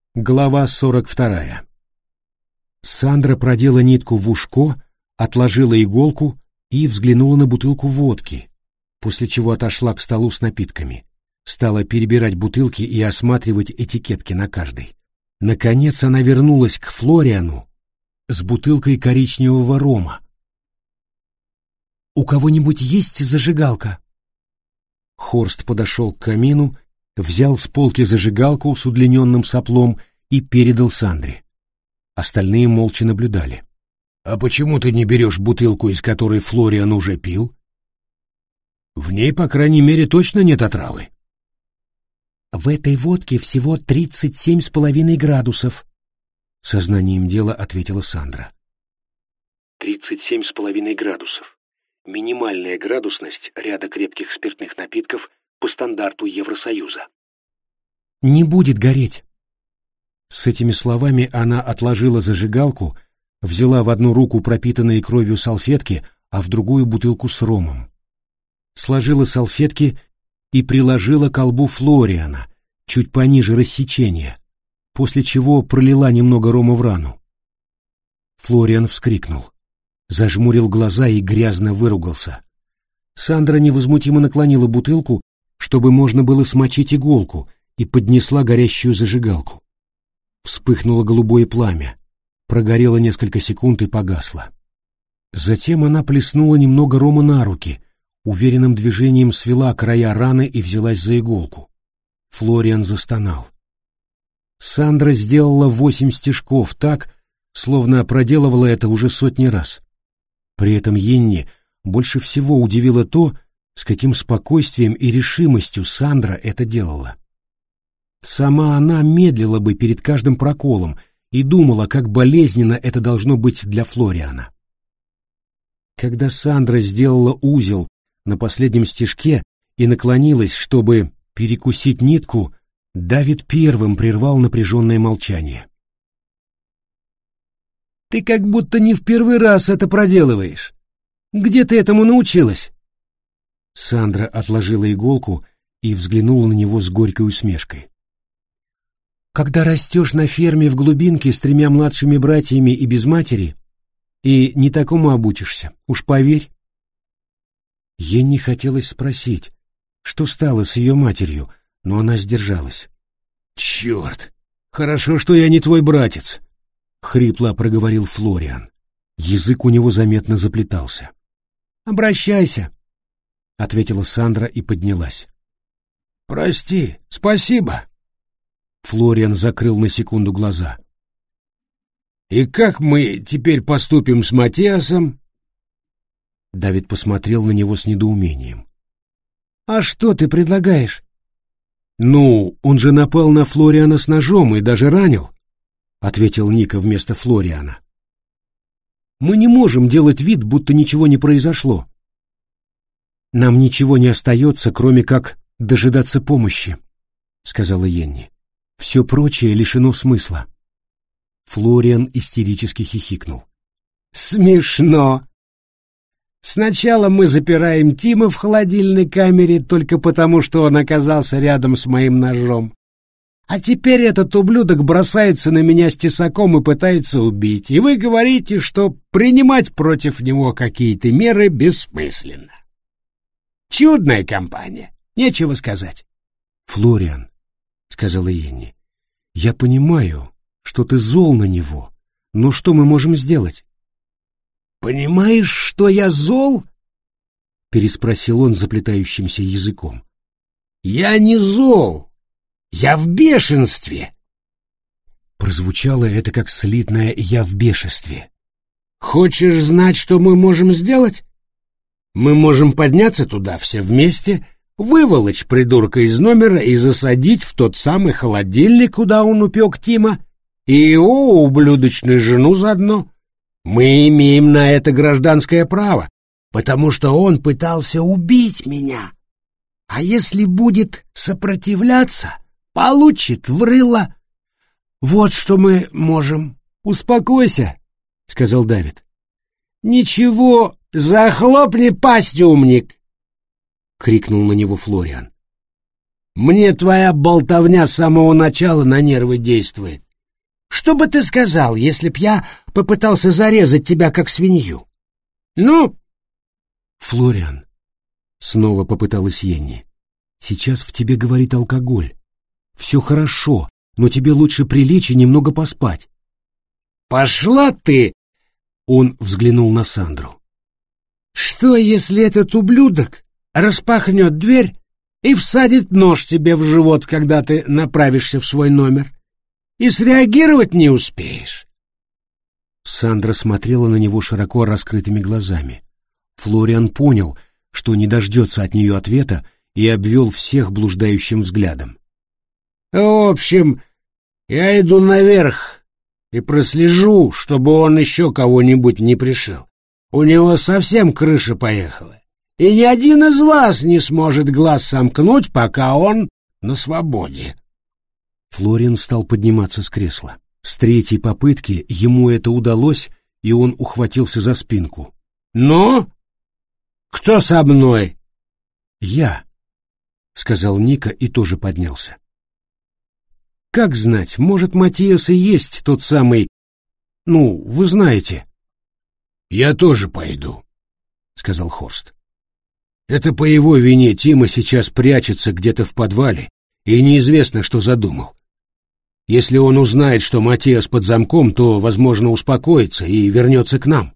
Глава 42. Сандра продела нитку в ушко, отложила иголку и взглянула на бутылку водки, после чего отошла к столу с напитками. Стала перебирать бутылки и осматривать этикетки на каждой. Наконец она вернулась к Флориану с бутылкой коричневого рома. «У кого-нибудь есть зажигалка?» Хорст подошел к камину, взял с полки зажигалку с удлиненным соплом и передал Сандре. Остальные молча наблюдали. «А почему ты не берешь бутылку, из которой Флориан уже пил? В ней, по крайней мере, точно нет отравы». «В этой водке всего 37,5 градусов», — сознанием дела ответила Сандра. 37,5 градусов. Минимальная градусность ряда крепких спиртных напитков по стандарту Евросоюза. «Не будет гореть». С этими словами она отложила зажигалку, взяла в одну руку пропитанные кровью салфетки, а в другую бутылку с ромом. Сложила салфетки и приложила к колбу Флориана, чуть пониже рассечения, после чего пролила немного рома в рану. Флориан вскрикнул, зажмурил глаза и грязно выругался. Сандра невозмутимо наклонила бутылку, чтобы можно было смочить иголку, и поднесла горящую зажигалку. Вспыхнуло голубое пламя, прогорело несколько секунд и погасло. Затем она плеснула немного рома на руки, уверенным движением свела края раны и взялась за иголку. Флориан застонал. Сандра сделала 8 стежков так, словно проделывала это уже сотни раз. При этом Йенни больше всего удивило то, с каким спокойствием и решимостью Сандра это делала. Сама она медлила бы перед каждым проколом и думала, как болезненно это должно быть для Флориана. Когда Сандра сделала узел на последнем стежке и наклонилась, чтобы перекусить нитку, Давид первым прервал напряженное молчание. «Ты как будто не в первый раз это проделываешь. Где ты этому научилась?» Сандра отложила иголку и взглянула на него с горькой усмешкой. «Когда растешь на ферме в глубинке с 3 младшими братьями и без матери, и не такому обучишься, уж поверь». Ей не хотелось спросить, что стало с ее матерью, но она сдержалась. «Черт! Хорошо, что я не твой братец!» — хрипло проговорил Флориан. Язык у него заметно заплетался. «Обращайся», — ответила Сандра и поднялась. «Прости, спасибо». Флориан закрыл на секунду глаза. «И как мы теперь поступим с Матиасом?» Давид посмотрел на него с недоумением. «А что ты предлагаешь?» «Ну, он же напал на Флориана с ножом и даже ранил», — ответил Ника вместо Флориана. «Мы не можем делать вид, будто ничего не произошло. Нам ничего не остается, кроме как дожидаться помощи», — сказала Йенни. «Все прочее лишено смысла». Флориан истерически хихикнул. «Смешно. Сначала мы запираем Тима в холодильной камере только потому, что он оказался рядом с моим ножом. А теперь этот ублюдок бросается на меня с тесаком и пытается убить, и вы говорите, что принимать против него какие-то меры бессмысленно. Чудная компания, нечего сказать». «Флориан», — сказала Йенни, — «я понимаю, что ты зол на него, но что мы можем сделать?» «Понимаешь, что я зол?» — переспросил он заплетающимся языком. «Я не зол, я в бешенстве». Прозвучало это как слитное «я в бешенстве». «Хочешь знать, что мы можем сделать? Мы можем подняться туда все вместе, выволочь придурка из номера и засадить в тот самый холодильник, куда он упек Тима, и его ублюдочную жену заодно. Мы имеем на это гражданское право, потому что он пытался убить меня. А если будет сопротивляться, получит в рыло. Вот что мы можем». «Успокойся», — сказал Давид. «Ничего, захлопни пасть, умник!» — крикнул на него Флориан. Мне твоя болтовня с самого начала на нервы действует. Что бы ты сказал, если б я попытался зарезать тебя как свинью? Ну? Флориан, снова попыталась Йенни, сейчас в тебе говорит алкоголь. Все хорошо, но тебе лучше прилечь и немного поспать. Пошла ты! Он взглянул на Сандру. Что, если этот ублюдок распахнет дверь и всадит нож тебе в живот, когда ты направишься в свой номер? И среагировать не успеешь. Сандра смотрела на него широко раскрытыми глазами. Флориан понял, что не дождется от нее ответа, и обвел всех блуждающим взглядом. В общем, я иду наверх и прослежу, чтобы он еще кого-нибудь не пришил. У него совсем крыша поехала, и ни один из вас не сможет глаз сомкнуть, пока он на свободе. Флориан стал подниматься с кресла. С третьей попытки ему это удалось, и он ухватился за спинку. «Ну? Кто со мной?» «Я», — сказал Ника и тоже поднялся. «Как знать, может, Матиас и есть тот самый... Ну, вы знаете». «Я тоже пойду», — сказал Хорст. «Это по его вине Тима сейчас прячется где-то в подвале, и неизвестно, что задумал. Если он узнает, что Матиас под замком, то, возможно, успокоится и вернется к нам».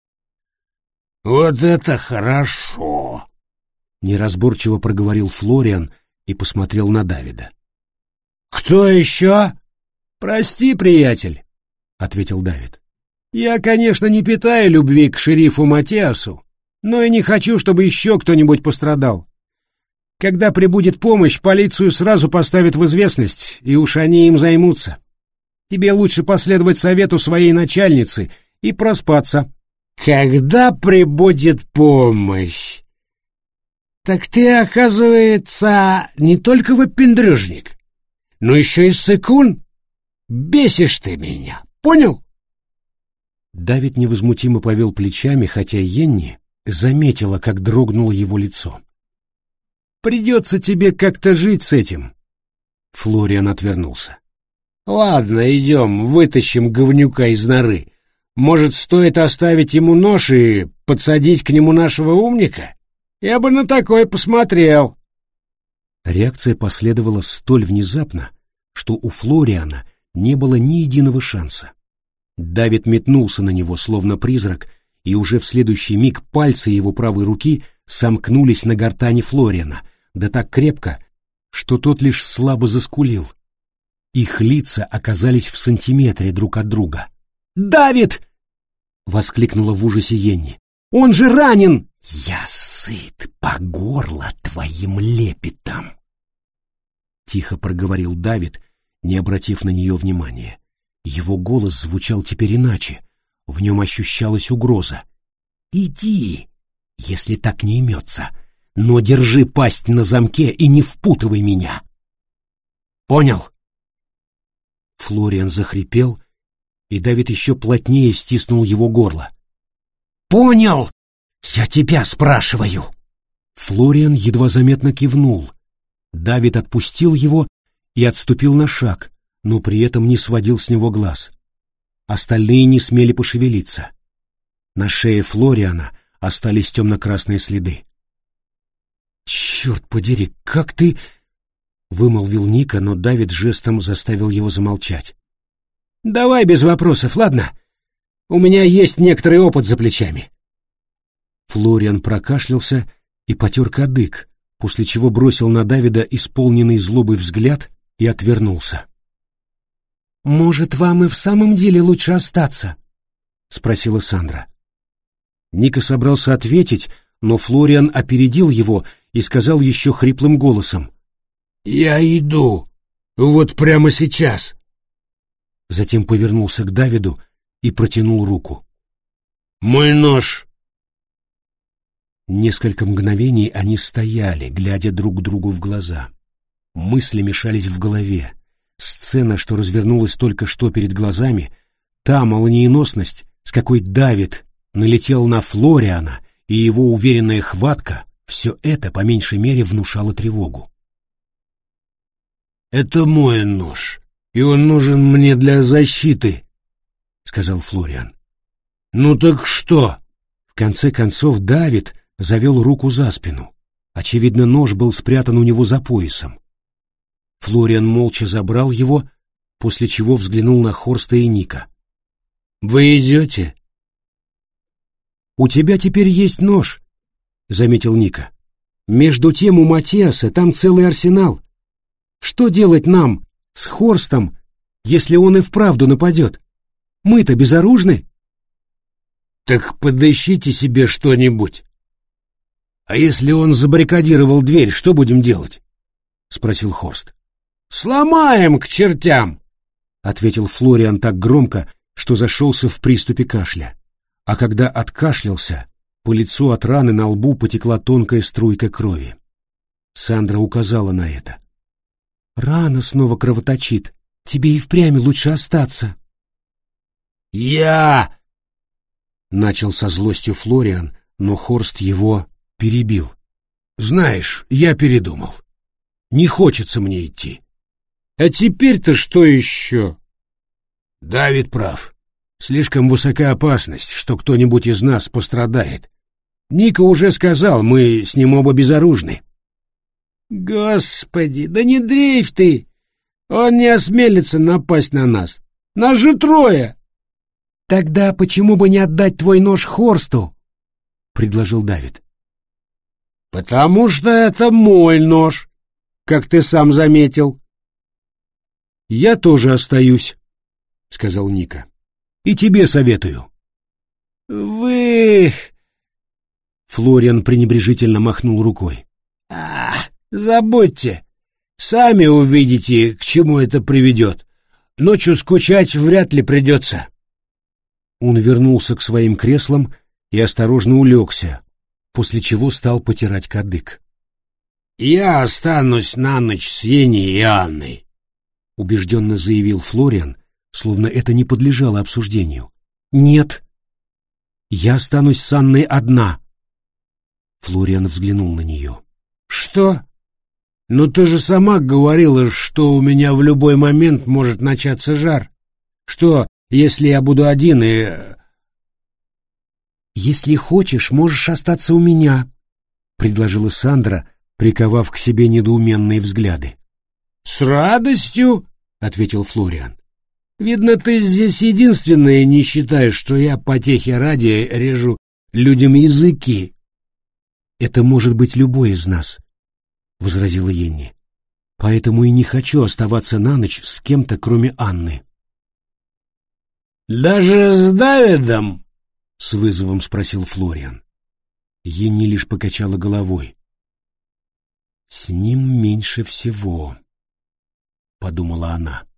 «Вот это хорошо!» — неразборчиво проговорил Флориан и посмотрел на Давида. «Кто еще?» «Прости, приятель», — ответил Давид. «Я, конечно, не питаю любви к шерифу Матиасу, но и не хочу, чтобы еще кто-нибудь пострадал. Когда прибудет помощь, полицию сразу поставят в известность, и уж они им займутся. Тебе лучше последовать совету своей начальницы и проспаться». «Когда прибудет помощь? Так ты, оказывается, не только выпендрежник, но еще и ссыкун. Бесишь ты меня, понял?» Давид невозмутимо повел плечами, хотя Йенни заметила, как дрогнуло его лицо. «Придется тебе как-то жить с этим». Флориан отвернулся. «Ладно, идем, вытащим говнюка из норы. Может, стоит оставить ему нож и подсадить к нему нашего умника? Я бы на такое посмотрел». Реакция последовала столь внезапно, что у Флориана не было ни единого шанса. Давид метнулся на него, словно призрак, и уже в следующий миг пальцы его правой руки сомкнулись на гортани Флориана, да так крепко, что тот лишь слабо заскулил. Их лица оказались в сантиметре друг от друга. «Давид!» — воскликнула в ужасе Йенни. «Он же ранен!» «Я сыт по горло твоим лепетом!» — тихо проговорил Давид, не обратив на нее внимания. Его голос звучал теперь иначе, в нем ощущалась угроза. «Иди, если так не имется, но держи пасть на замке и не впутывай меня!» «Понял?» Флориан захрипел, и Давид еще плотнее стиснул его горло. «Понял? Я тебя спрашиваю!» Флориан едва заметно кивнул. Давид отпустил его и отступил на шаг, но при этом не сводил с него глаз. Остальные не смели пошевелиться. На шее Флориана остались темно-красные следы. «Черт подери, как ты...» — вымолвил Ника, но Давид жестом заставил его замолчать. «Давай без вопросов, ладно? У меня есть некоторый опыт за плечами». Флориан прокашлялся и потер кадык, после чего бросил на Давида исполненный злобой взгляд и отвернулся. «Может, вам и в самом деле лучше остаться?» — спросила Сандра. Ника собрался ответить, но Флориан опередил его и сказал еще хриплым голосом: «Я иду, вот прямо сейчас». Затем повернулся к Давиду и протянул руку. «Мой нож». Несколько мгновений они стояли, глядя друг другу в глаза. Мысли мешались в голове. Сцена, что развернулась только что перед глазами, та молниеносность, с какой Давид налетел на Флориана, и его уверенная хватка, все это, по меньшей мере, внушало тревогу. Это мой нож, и он нужен мне для защиты, — сказал Флориан. Ну так что? В конце концов Давид завел руку за спину. Очевидно, нож был спрятан у него за поясом. Флориан молча забрал его, после чего взглянул на Хорста и Ника. «Вы идете?» «У тебя теперь есть нож», — заметил Ника. «Между тем у Матиаса там целый арсенал. Что делать нам с Хорстом, если он и вправду нападет? Мы-то безоружны». «Так подыщите себе что-нибудь. А если он забаррикадировал дверь, что будем делать?» — спросил Хорст. «Сломаем к чертям!» — ответил Флориан так громко, что зашелся в приступе кашля. А когда откашлялся, по лицу от раны на лбу потекла тонкая струйка крови. Сандра указала на это. «Рана снова кровоточит. Тебе и впрямь лучше остаться». «Я...» — начал со злостью Флориан, но Хорст его перебил. «Знаешь, я передумал. Не хочется мне идти». «А теперь-то что еще?» «Давид прав. Слишком высока опасность, что кто-нибудь из нас пострадает. Ника уже сказал, мы с ним оба безоружны». «Господи, да не дрейфь ты! Он не осмелится напасть на нас. Нас же трое!» «Тогда почему бы не отдать твой нож Хорсту?» — предложил Давид. «Потому что это мой нож, как ты сам заметил». «Я тоже остаюсь», — сказал Ника. «И тебе советую». «Вы...» Флориан пренебрежительно махнул рукой. «Забудьте. Сами увидите, к чему это приведет. Ночью скучать вряд ли придется». Он вернулся к своим креслам и осторожно улегся, после чего стал потирать кадык. «Я останусь на ночь с Еней и Анной», — убежденно заявил Флориан, словно это не подлежало обсуждению. «Нет, я останусь с Анной одна». Флориан взглянул на нее. «Что? Но ты же сама говорила, что у меня в любой момент может начаться жар. Что, если я буду один и...» «Если хочешь, можешь остаться у меня», — предложила Сандра, приковав к себе недоуменные взгляды. «С радостью», — ответил Флориан. «Видно, ты здесь единственная не считаешь, что я потехи ради режу людям языки». «Это может быть любой из нас», — возразила Енни. «Поэтому и не хочу оставаться на ночь с кем-то, кроме Анны». «Даже с Давидом?» — с вызовом спросил Флориан. Енни лишь покачала головой. «С ним меньше всего», — подумала она.